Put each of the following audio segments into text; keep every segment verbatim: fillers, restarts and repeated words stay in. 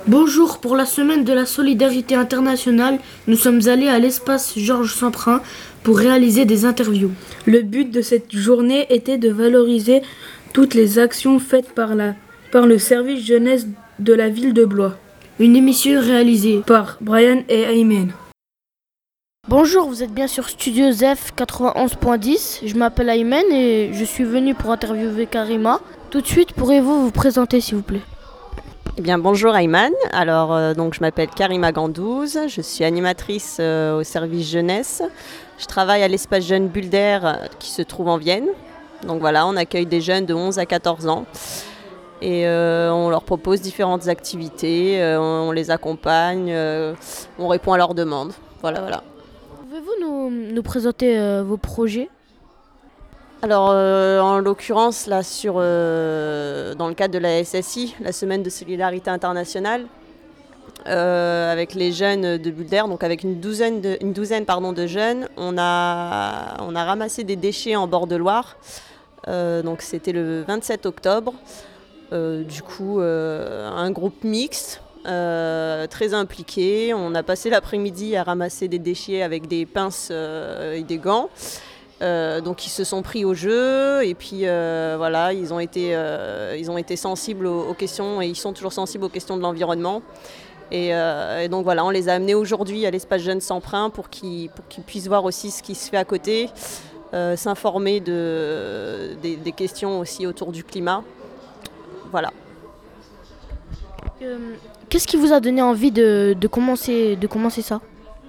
Bonjour, pour la semaine de la solidarité internationale, nous sommes allés à l'espace Georges Semprin pour réaliser des interviews. Le but de cette journée était de valoriser toutes les actions faites par, la, par le service jeunesse de la ville de Blois. Une émission réalisée par Brian et Ayman. Bonjour, vous êtes bien sur Studio Zef quatre-vingt-onze point dix. Je m'appelle Ayman et je suis venu pour interviewer Karima. Tout de suite, pourriez-vous vous présenter s'il vous plaît ? Eh bien, bonjour Ayman. Alors, euh, donc, je m'appelle Karima Gandouze, je suis animatrice euh, au service jeunesse. Je travaille à l'espace jeune Bulle d'Air euh, qui se trouve en Vienne. Donc voilà, on accueille des jeunes de onze à quatorze ans et euh, on leur propose différentes activités, euh, on, on les accompagne, euh, on répond à leurs demandes. Voilà, voilà. Pouvez-vous nous, nous présenter euh, vos projets ? Alors, euh, en l'occurrence, là, sur, euh, dans le cadre de la S S I, la Semaine de solidarité internationale, euh, avec les jeunes de Bulle d'Air, donc avec une douzaine, de, une douzaine pardon, de jeunes, on a, on a ramassé des déchets en bord de Loire. Euh, donc, c'était le vingt-sept octobre. Euh, du coup, euh, un groupe mixte, euh, très impliqué. On a passé l'après-midi à ramasser des déchets avec des pinces euh, et des gants. Euh, donc ils se sont pris au jeu et puis euh, voilà, ils ont été, euh, ils ont été sensibles aux, aux questions et ils sont toujours sensibles aux questions de l'environnement. Et, euh, et donc voilà, on les a amenés aujourd'hui à l'espace Jeune Semprin pour qu'ils, pour qu'ils puissent voir aussi ce qui se fait à côté, euh, s'informer de, des, des questions aussi autour du climat. Voilà. Euh, qu'est-ce qui vous a donné envie de, de, commencer, de commencer ça ?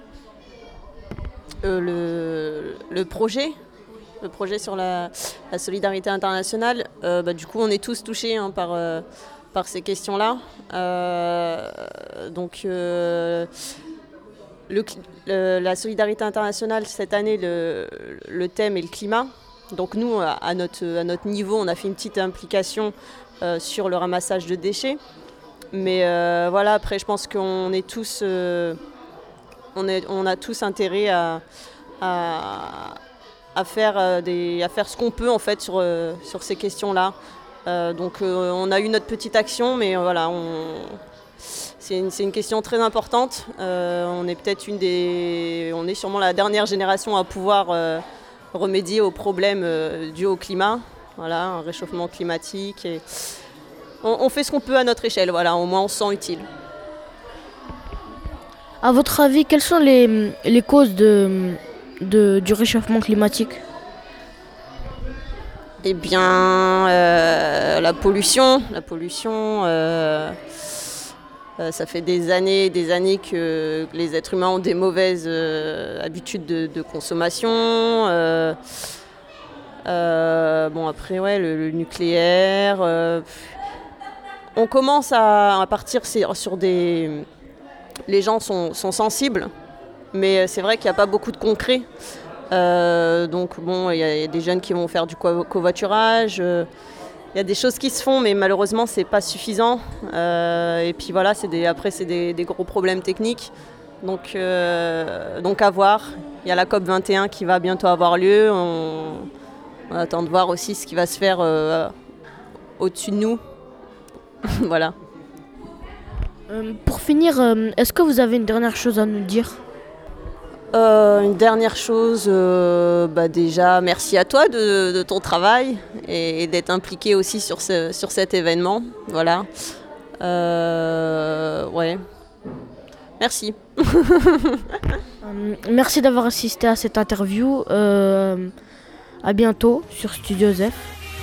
Euh, le, le projet le projet sur la, la solidarité internationale, euh, bah, du coup on est tous touchés hein, par, euh, par ces questions-là. Euh, donc euh, le, le, la solidarité internationale, cette année, le, le thème est le climat. Donc nous, à, à, notre, à notre niveau, on a fait une petite implication euh, sur le ramassage de déchets. Mais euh, voilà, après je pense qu'on est tous... Euh, On, est, on a tous intérêt à, à, à, faire, euh, des, à faire ce qu'on peut en fait sur, euh, sur ces questions-là. Euh, donc euh, on a eu notre petite action, mais euh, voilà, on, c'est, une, c'est une question très importante. Euh, on est peut-être une des, on est sûrement la dernière génération à pouvoir euh, remédier aux problèmes euh, dus au climat. Voilà, un réchauffement climatique. Et on, on fait ce qu'on peut à notre échelle. Voilà, au moins on se sent utile. À votre avis, quelles sont les, les causes de, de, du réchauffement climatique ? Eh bien, euh, la pollution. La pollution, euh, euh, ça fait des années et des années que les êtres humains ont des mauvaises euh, habitudes de, de consommation. Euh, euh, bon, après, ouais, le, le nucléaire. Euh, on commence à, à partir sur des... Les gens sont, sont sensibles, mais c'est vrai qu'il n'y a pas beaucoup de concret. Euh, donc bon, il y, y a des jeunes qui vont faire du co- covoiturage. Il euh, y a des choses qui se font, mais malheureusement, c'est pas suffisant. Euh, et puis voilà, c'est des, après, c'est des, des gros problèmes techniques. Donc, euh, donc à voir. Il y a la COP vingt et un qui va bientôt avoir lieu. On, on attend de voir aussi ce qui va se faire euh, au-dessus de nous. Voilà. Euh, pour finir, euh, est-ce que vous avez une dernière chose à nous dire ? euh, Une dernière chose, euh, bah déjà merci à toi de, de ton travail et, et d'être impliqué aussi sur, ce, sur cet événement. Voilà. Euh, ouais. Merci. euh, merci d'avoir assisté à cette interview. Euh, à bientôt sur Studio Zef.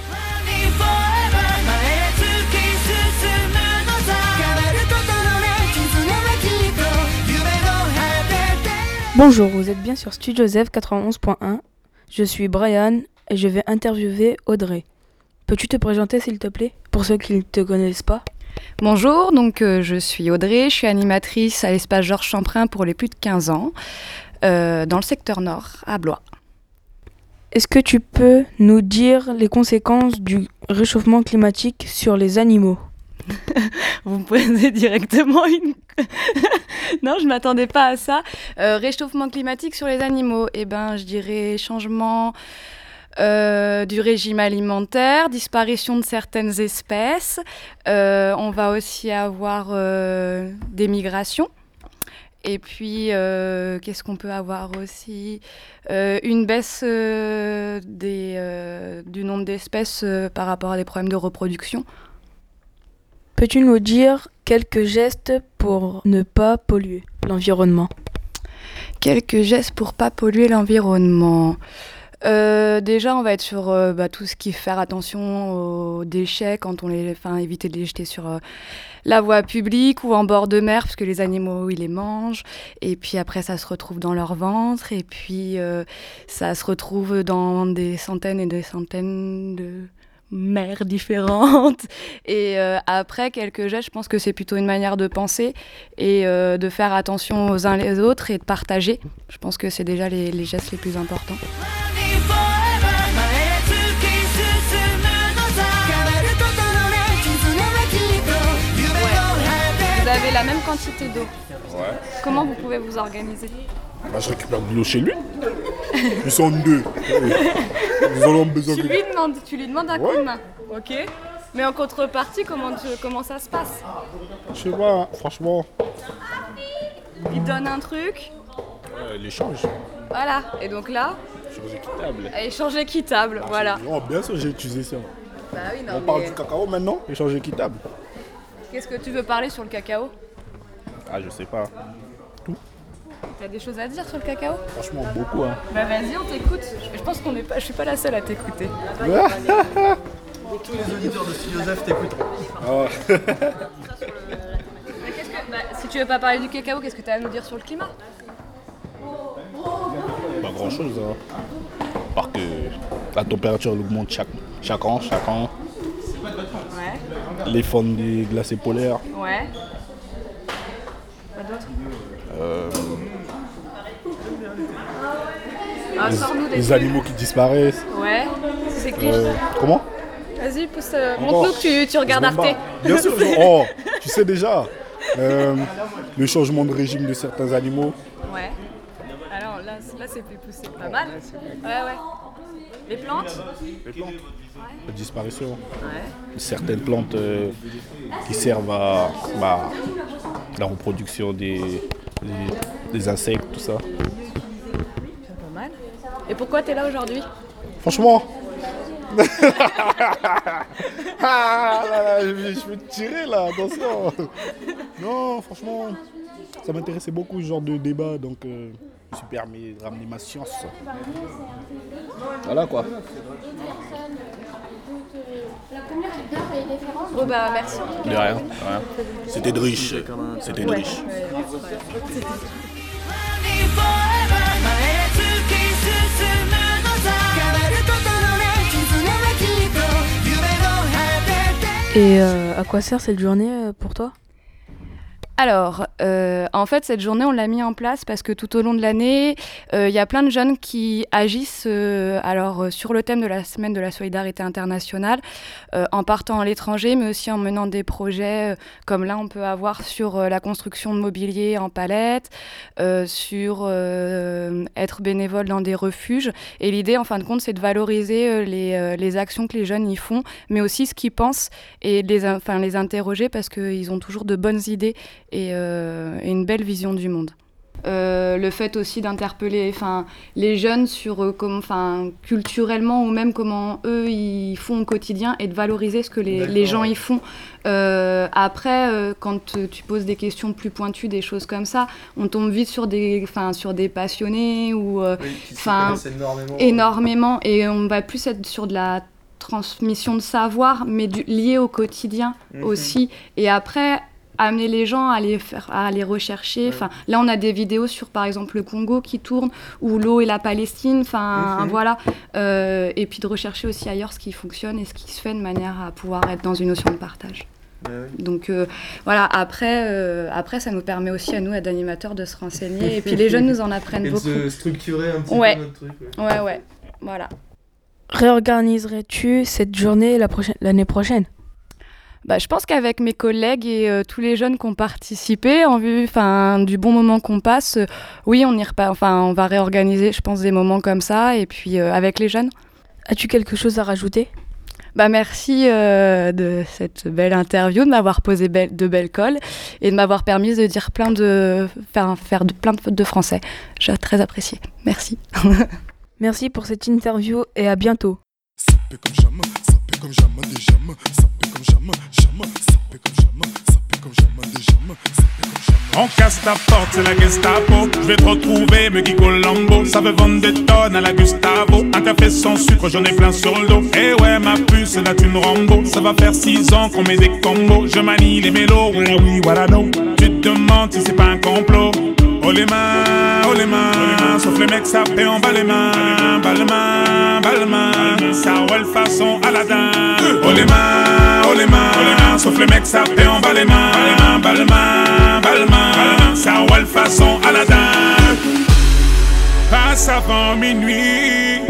Bonjour, vous êtes bien sur Studio Zef quatre-vingt-onze point un. Je suis Brian et je vais interviewer Audrey. Peux-tu te présenter s'il te plaît, pour ceux qui ne te connaissent pas ? Bonjour, donc euh, je suis Audrey, je suis animatrice à l'espace Georges Semprin pour les plus de quinze ans, euh, dans le secteur nord, à Blois. Est-ce que tu peux nous dire les conséquences du réchauffement climatique sur les animaux ? Vous me posez directement une... Non, je ne m'attendais pas à ça. Euh, réchauffement climatique sur les animaux, eh ben, je dirais changement euh, du régime alimentaire, disparition de certaines espèces. Euh, on va aussi avoir euh, des migrations. Et puis, euh, qu'est-ce qu'on peut avoir aussi euh, Une baisse euh, des, euh, du nombre d'espèces euh, par rapport à des problèmes de reproduction. Peux-tu nous dire quelques gestes pour ne pas polluer l'environnement ? Quelques gestes pour pas polluer l'environnement. Euh, déjà, on va être sur euh, bah, tout ce qui est faire attention aux déchets quand on les, enfin, éviter de les jeter sur euh, la voie publique ou en bord de mer parce que les animaux ils les mangent. Et puis après, ça se retrouve dans leur ventre et puis euh, ça se retrouve dans des centaines et des centaines de mers différentes. Et euh, après, quelques gestes, je pense que c'est plutôt une manière de penser et euh, de faire attention aux uns les autres et de partager. Je pense que c'est déjà les, les gestes les plus importants. Vous avez la même quantité d'eau. Ouais. Comment vous pouvez vous organiser ? Bah, je récupère de l'eau chez lui. Ils sont deux. Ils en ont besoin. Tu de... lui demandes, tu lui demandes un Ouais. coup de main. Ok. Mais en contrepartie, comment, tu- comment ça se passe ? Je sais pas, franchement, Il te donne un truc, euh, l'échange. voilà. Et donc là, Échange équitable. échange équitable, voilà. Oh, bien sûr, j'ai utilisé ça. Bah oui, non, On parle mais du cacao maintenant, échange équitable. qu'est-ce que tu veux parler sur le cacao ? Ah, je sais pas. T'as des choses à dire sur le cacao ? Franchement, beaucoup. Hein. Bah vas-y, on t'écoute. Je je pense qu'on est pas, je suis pas la seule à t'écouter. Tous les auditeurs de Studio Zef t'écouteront. Ah, Mais qu'est-ce que, bah, si tu veux pas parler du cacao, qu'est-ce que tu as à nous dire sur le climat ? pas grand chose. Hein. Parce que la température elle augmente chaque, chaque an, chaque an. Ouais. Les fonds des glacés polaires. Ouais. Quoi d'autre ? Euh, Ah, les, sors-nous des les trucs. animaux qui disparaissent. Ouais. C'est écrit. Euh, comment Vas-y, pousse. euh, Encore. montre-nous que tu, tu regardes Je me Arte. bats. Bien sûr, je- oh, tu sais déjà. Euh, le changement de régime de certains animaux. Ouais. Alors là, c- là c'est plus poussé. Pas mal. Ouais, ouais. Les plantes ? Les plantes. La disparition. Ouais. Certaines plantes euh, qui servent à bah, la reproduction des, des, des insectes, tout ça. C'est pas mal. Et pourquoi t'es là aujourd'hui ? Franchement. Ah là là, je vais, je vais te tirer là, attention. Non, franchement, ça m'intéressait beaucoup ce genre de débat, donc euh, je me suis permis de ramener ma science. Voilà quoi. Bon bah merci. De rien, de rien. C'était de riche. C'était de riche. Et euh, à quoi sert cette journée euh, pour toi ? Alors, euh, en fait, cette journée, on l'a mis en place parce que tout au long de l'année, euh, il y a plein de jeunes qui agissent euh, alors, euh, sur le thème de la semaine de la solidarité internationale, euh, en partant à l'étranger, mais aussi en menant des projets, euh, comme là, on peut avoir sur euh, la construction de mobilier en palette, euh, sur euh, être bénévole dans des refuges. Et l'idée, en fin de compte, c'est de valoriser euh, les, euh, les actions que les jeunes y font, mais aussi ce qu'ils pensent et de les, enfin, les interroger parce qu'ils ont toujours de bonnes idées et, euh, et une belle vision du monde. Euh, le fait aussi d'interpeller les jeunes sur euh, comment, culturellement ou même comment eux ils font au quotidien et de valoriser ce que les, les gens y font. Euh, après, euh, quand tu poses des questions plus pointues, des choses comme ça, on tombe vite sur des, sur des passionnés ou euh, Oui, qui s'y connaissent énormément. énormément et on va plus être sur de la transmission de savoir mais du, lié au quotidien Mhm. aussi. Et après, amener les gens à les, faire, à les rechercher. Enfin, là, on a des vidéos sur, par exemple, le Congo qui tournent, ou l'eau et la Palestine. Enfin, Mhm. voilà. Euh, et puis de rechercher aussi ailleurs ce qui fonctionne et ce qui se fait de manière à pouvoir être dans une notion de partage. Ouais, ouais. Donc euh, voilà, après, euh, après, ça nous permet aussi à nous, à d'animateurs, de se renseigner. Et puis les jeunes nous en apprennent Et de beaucoup. se structurer un petit Ouais. peu notre truc. Ouais. Ouais, ouais. Voilà. Réorganiserais-tu cette journée la prochaine, l'année prochaine ? Bah, je pense qu'avec mes collègues et euh, tous les jeunes qui ont participé, en vue du bon moment qu'on passe, euh, oui, on, y repa- enfin, on va réorganiser, je pense, des moments comme ça, et puis euh, avec les jeunes. As-tu quelque chose à rajouter ? Bah merci euh, de cette belle interview, de m'avoir posé be- de belles colles et de m'avoir permis de dire plein de faire, faire de, plein de fautes de français. J'ai très apprécié. Merci. Merci pour cette interview et à bientôt. Ça peut comme jamais, ça peut comme jamais des jamais, ça peut comme jamais, jamais, ça peut comme jamais, ça peut comme jamais des jamais, ça peut comme jamais. On casse ta porte, c'est la Gestapo. Je vais te retrouver, me Guy Colombo. Ça veut vendre des tonnes à la Gustavo. Un café sans sucre, j'en ai plein sur le dos. Eh ouais, ma puce, là tu me Rambo. Ça va faire six ans qu'on met des combos. Je manie les mélos, ouais, oui, voilà, no. Tu te demandes si c'est pas un complot. Oh les mains, oh les mains, sauf les mecs ça fait en bas les mains, bas les mains, bas les mains, ça roule façon Aladdin. Oh les mains, oh les mains, sauf les mecs ça fait en bas les mains, bas les mains, bas les mains, ça roule façon Aladdin. Passe avant minuit,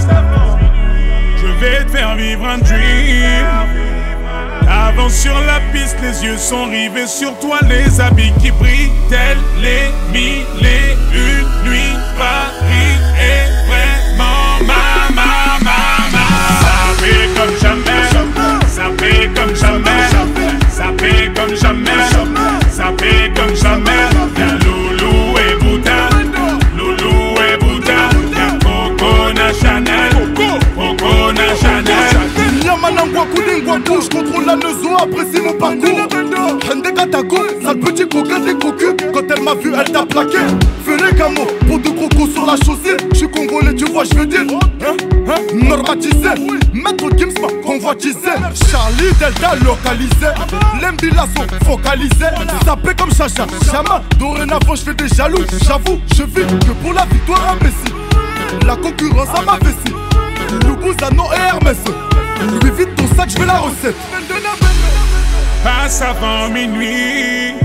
je vais te faire vivre un dream. Avance sur la piste, les yeux sont rivés sur toi, les habits qui brillent, tels les mille et une nuits. Paris est vraiment ma, ma, ma, ma. Ça fait comme jamais, ça fait comme jamais, ça fait comme jamais, ça fait comme jamais. Y'a Loulou et Bouddha, Loulou et Bouddha, y'a Coco Chanel, Coco Chanel. Yamanangwa Koulingwakou, je contrôle la neuzo, apprécie mon parcours. Hende Katako, sale petit coquin des cocus. Quand elle m'a vu, elle t'a plaqué. Fais camo, pour deux crocos sur la chaussée. Je suis congolais, tu vois, je veux dire. Hein, hein, normatisé. Maître Gims m'a convoitisé. Charlie Delta localisé. L'Embila sont focalisés. Sapé comme Chacha, Chama. Dorénavant, je fais des jaloux. J'avoue, je vis que pour la victoire imbécile. La concurrence à ma vessie. Loubouzanon et Hermès. Lui vite ton sac, je fais la recette. Passe avant minuit,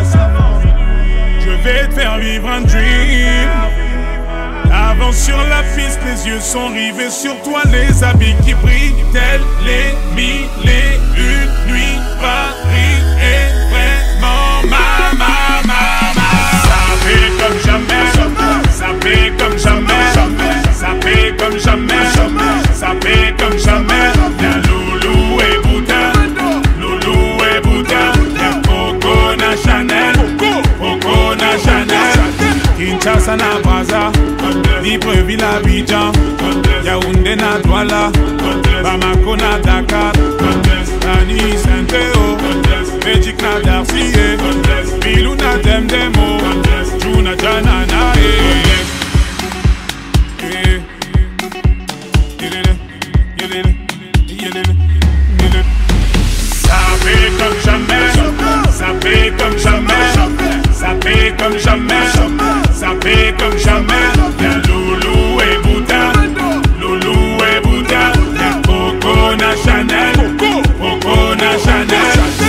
je vais te faire vivre un dream. Avance sur la piste, les yeux sont rivés sur toi, les habits qui brillent, tels les mille et une nuits. Paris est vraiment ma, ma, ma, ma. Ça fait comme jamais, ça fait comme jamais, ça fait comme jamais, ça fait comme jamais. Y'a Loulou et Bouddha, Loulou et Bouddha, y'a Coco na Chanel, Coco na Chanel. Kinshasa na Brazza, Libreville à Abidjan, Yaoundé na Douala, Bamako na Dakar, Tani Saint-Théo, Belgique na Darcy, Bilou na Demdemo, Juna Janana. Ça fait comme jamais, ça fait comme jamais, ça fait comme jamais, ça fait comme jamais. Y'a Loulou et Bouddha, Loulou et Bouddha, y'a Coco na Chanel, Coco na Chanel.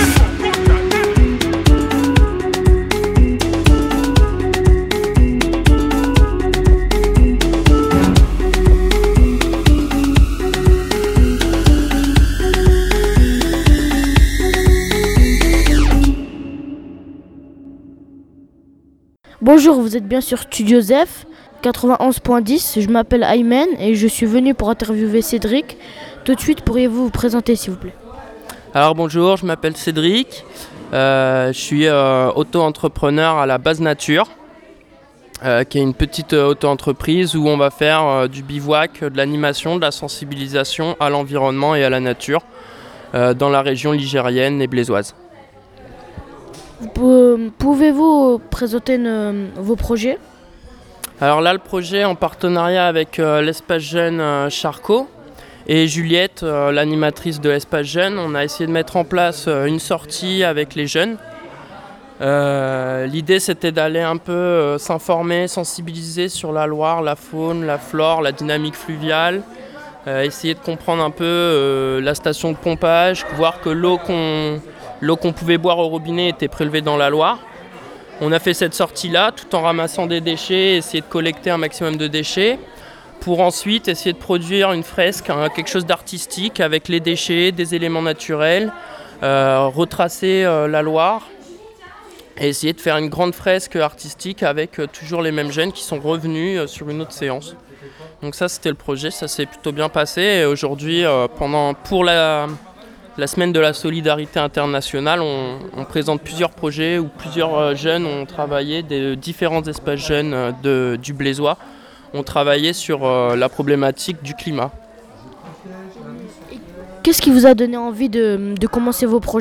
Bonjour, vous êtes bien sur Studio Zef quatre-vingt-onze point dix. Je m'appelle Aymen et je suis venu pour interviewer Cédric. Tout de suite, pourriez-vous vous présenter s'il vous plaît ? Alors bonjour, je m'appelle Cédric. Euh, je suis euh, auto-entrepreneur à la Base Nature, euh, qui est une petite euh, auto-entreprise où on va faire euh, du bivouac, de l'animation, de la sensibilisation à l'environnement et à la nature euh, dans la région ligérienne et blésoise. Pouvez-vous présenter une, vos projets ? Alors là, le projet en partenariat avec euh, l'Espace Jeune euh, Charcot et Juliette, euh, l'animatrice de l'Espace Jeune, on a essayé de mettre en place euh, une sortie avec les jeunes. Euh, l'idée, c'était d'aller un peu euh, s'informer, sensibiliser sur la Loire, la faune, la flore, la dynamique fluviale, euh, essayer de comprendre un peu euh, la station de pompage, voir que l'eau qu'on L'eau qu'on pouvait boire au robinet était prélevée dans la Loire. On a fait cette sortie-là tout en ramassant des déchets, essayer de collecter un maximum de déchets pour ensuite essayer de produire une fresque, hein, quelque chose d'artistique avec les déchets, des éléments naturels, euh, retracer euh, la Loire et essayer de faire une grande fresque artistique avec euh, toujours les mêmes jeunes qui sont revenus euh, sur une autre séance. Donc ça c'était le projet, ça s'est plutôt bien passé. Et aujourd'hui, euh, pendant, pour la, la semaine de la solidarité internationale, on, on présente plusieurs projets où plusieurs euh, jeunes ont travaillé, des différents espaces jeunes euh, de, du Blésois, ont travaillé sur euh, la problématique du climat. Qu'est-ce qui vous a donné envie de, de commencer vos projets ?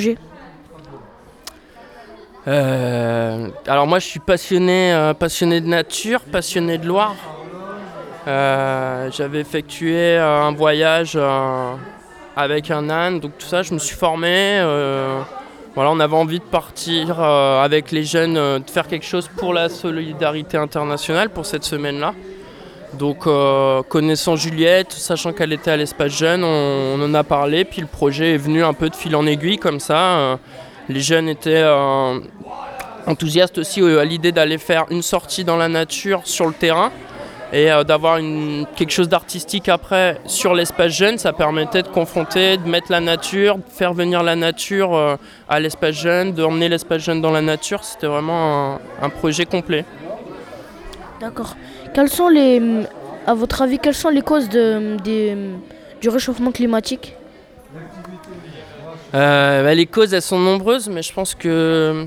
Euh, alors moi je suis passionné, euh, passionné de nature, passionné de Loire. Euh, j'avais effectué euh, un voyage euh, avec un âne, donc tout ça je me suis formé. Euh, voilà, on avait envie de partir euh, avec les jeunes, euh, de faire quelque chose pour la solidarité internationale pour cette semaine-là. Donc euh, connaissant Juliette, sachant qu'elle était à l'espace jeune, on, on en a parlé, puis le projet est venu un peu de fil en aiguille comme ça. Euh, les jeunes étaient euh, enthousiastes aussi euh, à l'idée d'aller faire une sortie dans la nature sur le terrain et euh, d'avoir une, quelque chose d'artistique après sur l'espace jeune. Ça permettait de confronter, de mettre la nature, de faire venir la nature euh, à l'espace jeune, d'emmener l'espace jeune dans la nature. C'était vraiment un, un projet complet. D'accord. Quelles sont les, à votre avis, quelles sont les causes de, des, du réchauffement climatique ? euh, bah, Les causes, elles sont nombreuses, mais je pense que,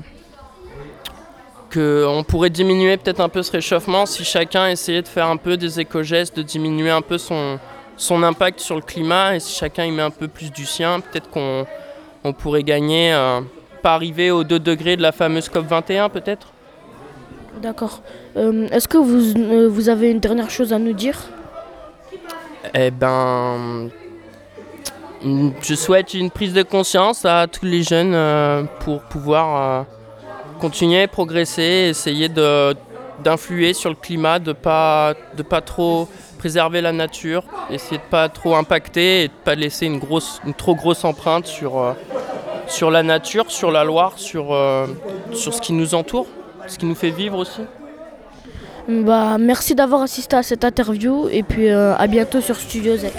que on pourrait diminuer peut-être un peu ce réchauffement si chacun essayait de faire un peu des éco-gestes, de diminuer un peu son, son impact sur le climat, et si chacun y met un peu plus du sien, peut-être qu'on on pourrait gagner, euh, pas arriver aux deux degrés de la fameuse COP vingt et un peut-être. D'accord. Euh, est-ce que vous, euh, vous avez une dernière chose à nous dire ? Eh ben, je souhaite une prise de conscience à tous les jeunes euh, pour pouvoir euh, continuer, progresser, essayer de, d'influer sur le climat, de pas, de pas trop préserver la nature, essayer de pas trop impacter et de pas laisser une, grosse, une trop grosse empreinte sur, euh, sur la nature, sur la Loire, sur, euh, sur ce qui nous entoure. Ce qui nous fait vivre aussi. Bah, merci d'avoir assisté à cette interview et puis euh, à bientôt sur Studio Z.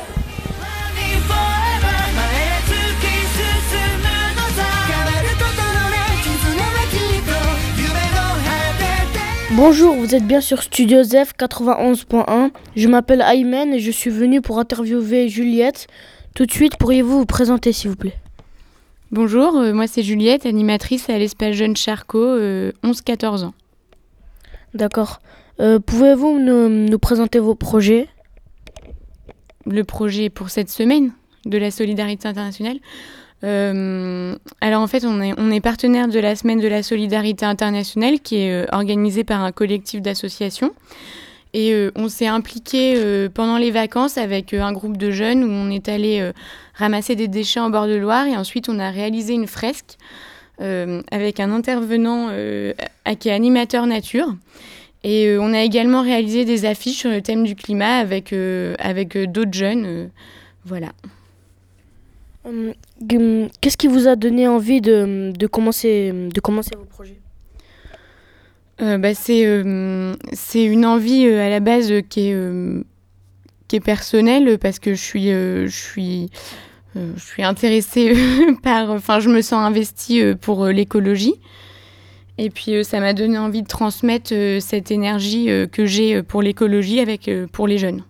Bonjour, vous êtes bien sur Studio Z F quatre-vingt-onze point un. Je m'appelle Aymen et je suis venu pour interviewer Juliette. Tout de suite, pourriez-vous vous présenter s'il vous plaît ? Bonjour, euh, moi c'est Juliette, animatrice à l'espace jeune Charcot, euh, onze quatorze ans. D'accord. Euh, pouvez-vous nous, nous présenter vos projets ? Le projet pour cette semaine de la solidarité internationale. Euh, alors en fait, on est, on est partenaire de la semaine de la solidarité internationale qui est euh, organisée par un collectif d'associations. Et euh, on s'est impliqué euh, pendant les vacances avec euh, un groupe de jeunes où on est allé euh, ramasser des déchets en bord de Loire et ensuite on a réalisé une fresque euh, avec un intervenant euh, qui est animateur nature. Et euh, on a également réalisé des affiches sur le thème du climat avec, euh, avec euh, d'autres jeunes. Euh, voilà. Hum, qu'est-ce qui vous a donné envie de, de, commencer, de commencer vos projets ? Euh, bah, c'est, euh, c'est une envie euh, à la base euh, qui, est, euh, qui est personnelle parce que je suis, euh, je suis, euh, je suis intéressée par... Enfin, je me sens investie euh, pour euh, l'écologie. Et puis, euh, ça m'a donné envie de transmettre euh, cette énergie euh, que j'ai euh, pour l'écologie avec, euh, pour les jeunes.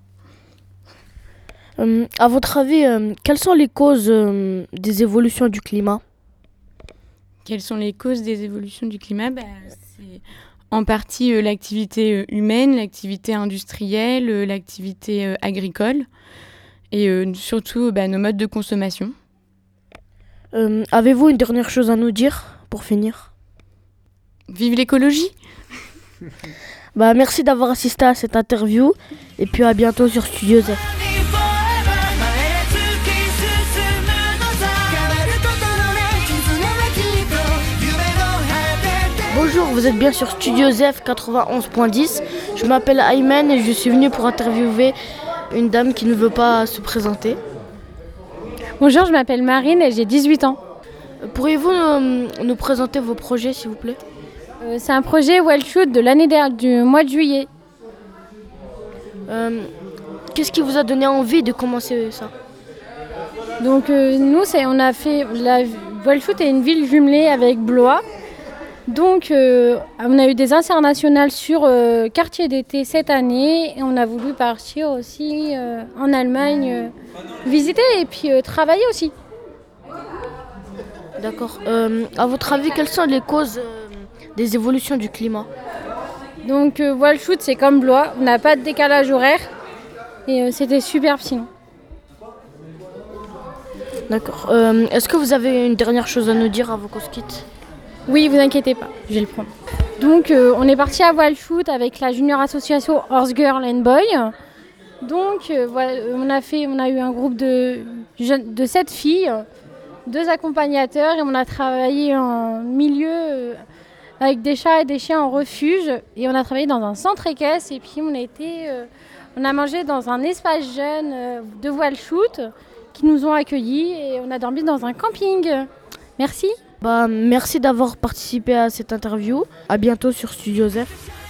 Euh, à votre avis, euh, quelles sont les causes euh, des évolutions du climat ? Quelles sont les causes des évolutions du climat ? bah, C'est en partie euh, l'activité euh, humaine, l'activité industrielle, euh, l'activité euh, agricole et euh, surtout bah, nos modes de consommation. Euh, avez-vous une dernière chose à nous dire pour finir ? Vive l'écologie ! Bah, merci d'avoir assisté à cette interview et puis à bientôt sur Studio Z. Bonjour, vous êtes bien sur Studio Z F quatre-vingt-onze point dix. Je m'appelle Aymen et je suis venu pour interviewer une dame qui ne veut pas se présenter. Bonjour, je m'appelle Marine et j'ai dix-huit ans. Pourriez-vous euh, nous présenter vos projets, s'il vous plaît ? euh, C'est un projet Wild Shoot de l'année dernière, du mois de juillet. Euh, qu'est-ce qui vous a donné envie de commencer ça ? Donc euh, nous, c'est, on a fait... La Wild Shoot est une ville jumelée avec Blois. Donc, euh, on a eu des internationales sur euh, quartier d'été cette année et on a voulu partir aussi euh, en Allemagne euh, visiter et puis euh, travailler aussi. D'accord. Euh, à votre avis, quelles sont les causes euh, des évolutions du climat? Donc, euh, voile shoot, c'est comme Blois, on n'a pas de décalage horaire et euh, c'était superbe sinon. D'accord. Euh, est-ce que vous avez une dernière chose à nous dire avant qu'on se quitte? Oui, vous inquiétez pas, je vais le prendre. Donc, euh, on est parti à voile shoot avec la junior association Horse Girl and Boy. Donc, euh, voilà, on a fait, on a eu un groupe de jeunes, de sept filles, deux accompagnateurs, et on a travaillé en milieu euh, avec des chats et des chiens en refuge, et on a travaillé dans un centre équestre, et puis on a été, euh, on a mangé dans un espace jeune euh, de voile shoot qui nous ont accueillis, et on a dormi dans un camping. Merci. Bah, merci d'avoir participé à cette interview. À bientôt sur Studio Zef.